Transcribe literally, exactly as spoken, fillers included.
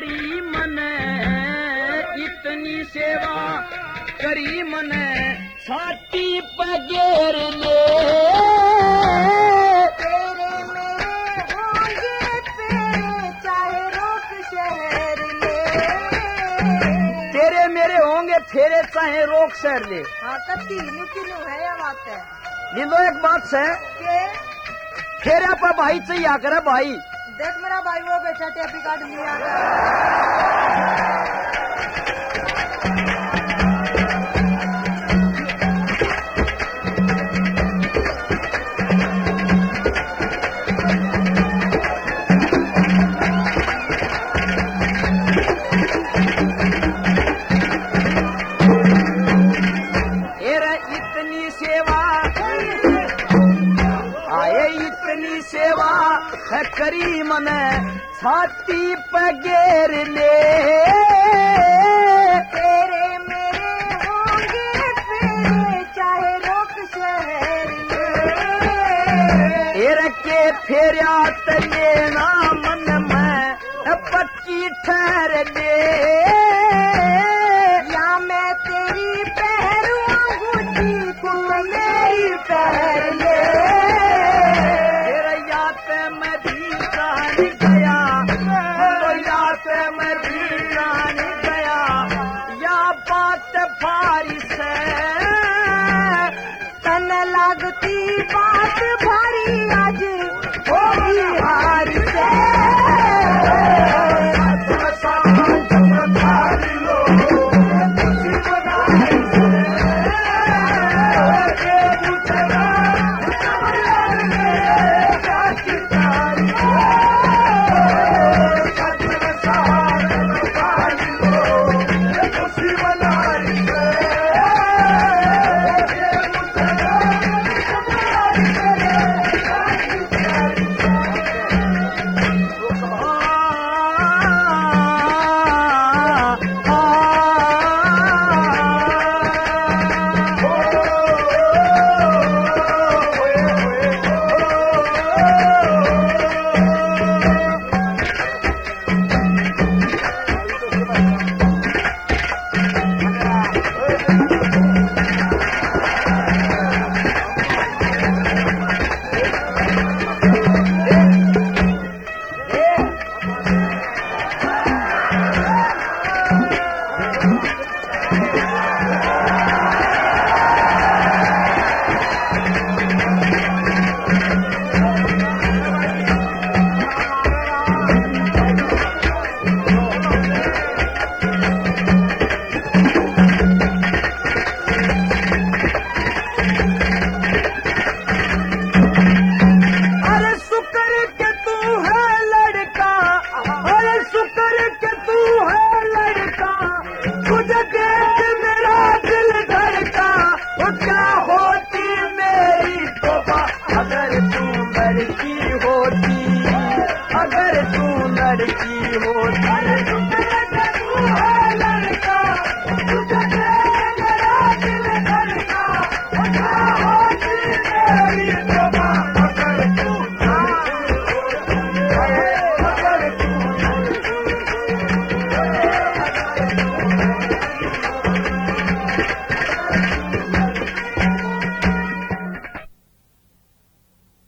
करी मने इतनी सेवा करी मने छाती पगेर ले तेरे मेरे होंगे फेरे चाहे रोक शहर ले तेरे मेरे होंगे फेरे चाहे रोक शहर ले। हाँ कत्ती नु किनु है या बात है लिंदो एक बात से के फेरे पर भाई चाहिए आकर भाई देख मेरा भाई वो बेटा टेपी कार्ड लिया इतनी सेवा आए इतनी सेवा है करी मने छाती पगेर ले तेरे मेरे होंगे फेरे चाहे रोक शहर ले एर के फेरिया लेना मन में पक्की ठहर ले या मैं तेरी पहरू अंगूठी तुम मेरी पहर ले तेरा याद मैं भी जान गया तो याद मैं भी जान गया या बात फारिस है तन लगती बात भारी आज होगी हार से अगर तू लड़की